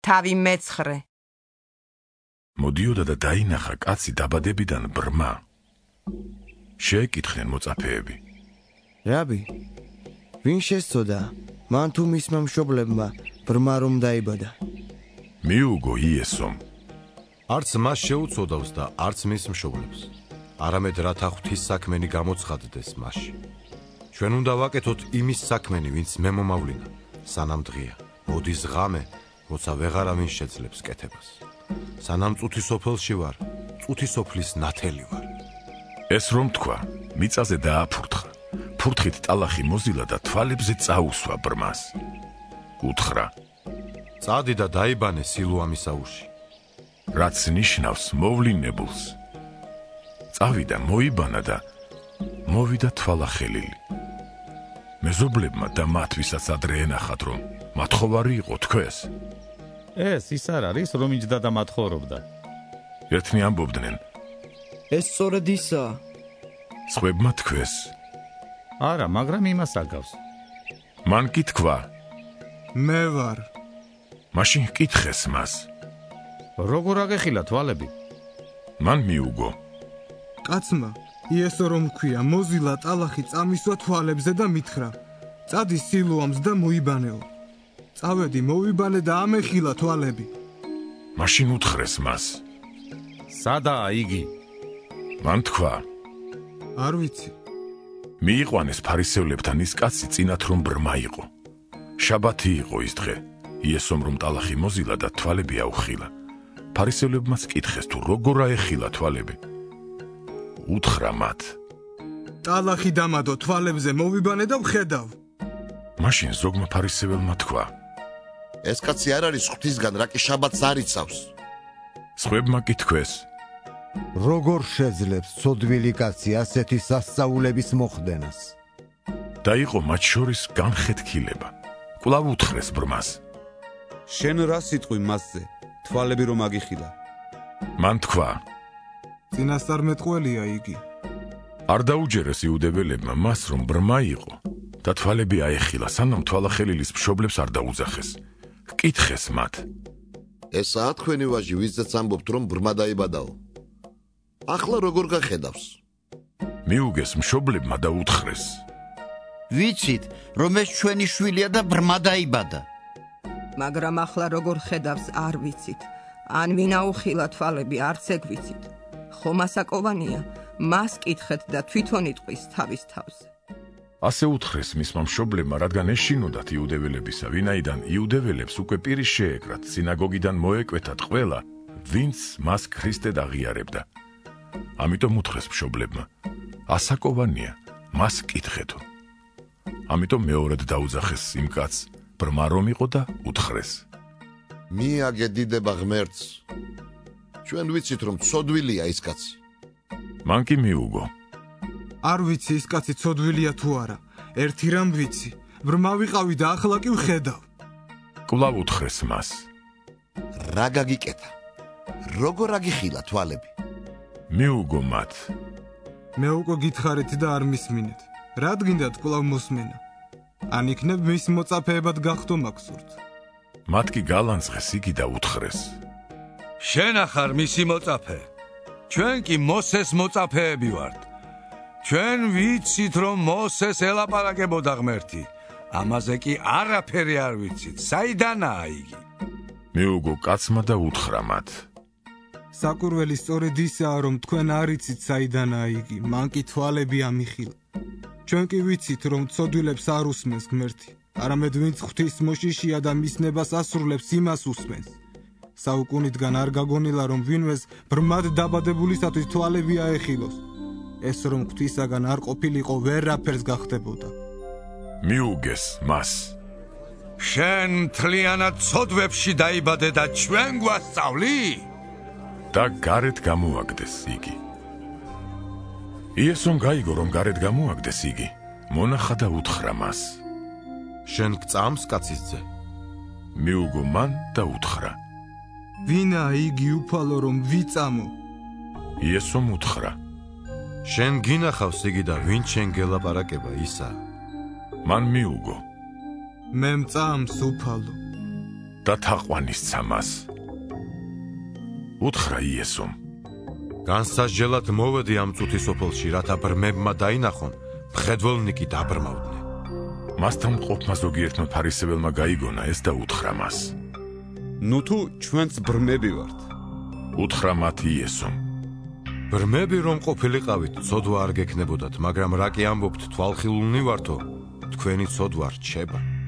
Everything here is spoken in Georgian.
თავი მეცხრე. მოდიოდა და დაინახა კაცი დაბადებიდან ბრმა. შეეკითხნენ მოწაფეები. რაბი, ვინ შესწოდა, მან თუ მისმა მშობლებმა ბრმა რომ დაიბადა? მიუგო იესომ. არც მას შეუწოდავს და არც მის მშობლებს. არამედ რათა ღვთისსაქმენი გამოცხადდეს მასში. ჩვენ უნდა ვაკეთოთ იმის საქმენი, ვინც მე მომავლინა, სანამ დღეა. მოდის ღამე, როცა ვეღარავინ შეძლებს კეთებას. სანამ წუთი სოფელში ვარ, წუთი სოფლის ნათელი ვარ. ეს რომ თქვა, მიწაზე დააფურთხა. ფურთხით ტალახი მოზილა და თვალებზე წაუსვა ბრმას. უთხრა: წადი და დაიბანე სილუამის აუზში. რაც ნიშნავს მოვლინებულს. წავიდა, მოიბანა და მოვიდა თვალახელილი. მეზობლებმა და მათ, ვისაც ადრე ენახათ, რომ მათხოვარი იყო, თქვეს: ეს ის არ არის, რომ იჯდა და მათხოვრობდა. ერთნი ამბობდნენ: ეს სწორედ ისაა. სხვებმა თქვეს: არა, მაგრამ იმას აგავს. მან კი თქვა: მე ვარ. მაშინ კითხეს მას. როგორ აგეხილა თვალები? მან მიუგო. კაცმა იესო რომ ქვია, მოზილა ტალახი წამისვა თვალებზე და მითხრა: წადი სილუამს და მოიბანეო. წავედი, მოვიბანე და ამეხილა თვალები. მაშინ უთხრეს მას: სადაა იგი? მან თქვა: არ ვიცი. მიიყვანეს ფარისევლებთან ის კაცი წინათ რომ ბრმა იყო. შაბათი იყო ის დღე. იესომ რომ ტალახი მოზილა და თვალები აუხილა. ფარისევლებმაც კითხეს თუ როგორ აეხილა თვალები. უთხრა მათ: ტალახი დამადო თვალებზე, მოვიბანე და ვხედავ. მაშინ ზოგმა ფარისეველმა თქვა: ეს კაცი არ არის ღვთისგან, რა კი შაბათს არ იცავს. სხვებმა კი თქვეს: როგორ შეძლებს ცოდვილი კაცი ასეთი სასწაულების მოხდენას? და იყო მათ შორის განხეთქილება. კვლავ უთხრეს ბრმას: შენ რა სიტყვი მასზე, თვალები რომ აგიხილა? მან თქვა: წინასწარმეტყველია იგი. არ დაუჯერეს იუდეველებმა მას რომ ბრმა იყო და თვალები აეხილა, სანამ თვალახელილის მშობლებს არ დაუძახეს. კითხეს მათ: ესაა თქვენი ვაჟი, ვისაც ამბობთ რომ ბრმა დაიბადაო. ახლა როგორ გახედავს? მიუგეს მშობლებმა და უთხრეს: ვიცით, რომ ეს ჩვენი შვილია და ბრმა დაიბადა. მაგრამ ახლა როგორ ხედავს არ ვიცით. ან ვინ აუხილა თვალები არც ეგ ვიცით. ხომ ასაკოვანია, მას კითხეთ და თვითონ იტყვის თავის თავზე. ასე უთხრეს მისმა მშობლებმა, რადგან ეშინოდათ იუდეველებისა, ვინაიდან იუდეველებს უკვე პირი შეეკრათ, სინაგოგიდან მოეკვეთათ ყველა, ვინც მას ქრისტედ აღიარებდა. ამიტომ უთხრეს მშობლებმა: ასაკოვანია, მას კითხეთო. ამიტომ მეორედ დაუძახეს იმ კაცს, ბრმა რომ იყო და უთხრეს: მიაგედიდება ღმერთს. ჩვენ ვიცით რომ ცოდვილია ის კაცი. მან კი მიუგო: არ ვიცი ის კაცი ცოდვილია თუ არა. ერთი რამ ვიცი, ბრმა ვიყავი და ახლა კი ვხედავ. კვლავ უთხრეს მას: რა გაგიკეთა? როგორ აგიხილა თვალები? მიუგო მათ. მე უკვე გითხარით და არ მისმინეთ. რა გინდათ კვლავ მოსმენა? ან იქნებ მის მოწაფეებად გახდო მაგსურთ. მათ კი გალანძღეს იგი და უთხრეს: შენ ახარ მისი მოწაფე. ჩვენ კი მოსეს მოწაფეები ვართ. ჩვენ ვიცით რომ მოსეს ელაპარაკებოდა ღმერთი. ამაზე კი არაფერი არ ვიცით. საიდანაა იგი? მიუგო კაცმა და უთხრა მათ: საკურველი სწორედ ისაა, რომ თქვენ არ იცით საიდანაა იგი, მან კი თვალები ამიხილა. ჩვენ კი ვიცით, რომ ცოდვილებს არ უსმენს ღმერთი, არამედ ვინც ღვთის მოშიშია და მის ნებას ასრულებს, იმას უსმენს. საუკუნიდან არ გაგონილა, რომ ვინმეს ბრმად დაბადებულისათვის თვალები აეხილოს. ეს რომ ღვთისაგან არ ყოფილიყო, ვერაფერს გახდებოდა. მიუგეს მას: შენ მთლიანად ცოდვებში დაიბადე და ჩვენ გვასწავლი? და გარეთ გამოაგდეს იგი. იესომ გაიგო, რომ გარეთ გამოაგდეს იგი. მონახა და უთხრა მას: შენ გწამს კაცის ძე? მიუგო მან და უთხრა: ვინაა იგი უფალო რომ ვიწამო? იესომ უთხრა: შენ გინახავს იგი და ვინ შენ გელაპარაკება ისა? მან მიუგო: მე მწამს უფალო. და თაყვანისცა მას. უთხრა იესომ: განსასჯელად მოვედი ამ წუთის სოფელში, რათა ბრმებმა დაინახონ, მხედველნი კი დაბრმავდნენ. მასთან მყოფმა ზოგიერთმა ფარისეველმა გაიგონა ეს და უთხრა მას: ნუ თუ ჩვენც ბრმები ვართ. უთხრა მათ იესომ: ბრმები რომ ყოფილიყავით, ცოდვა არ გექნებოდათ, მაგრამ რა კი ამბობთ, თვალხილულნი ვართო, თქვენი ცოდვა რჩება.